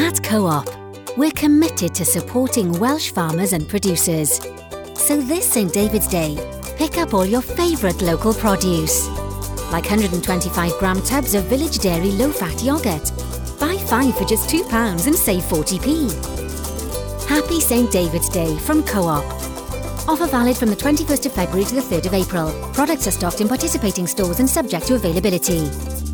At Co-op, we're committed to supporting Welsh farmers and producers. So this St David's Day, pick up all your favourite local produce. Like 125-gram tubs of Village Dairy low-fat yoghurt. Buy 5 for just £2 and save 40p. Happy St David's Day from Co-op. Offer valid from the 21st of February to the 3rd of April. Products are stocked in participating stores and subject to availability.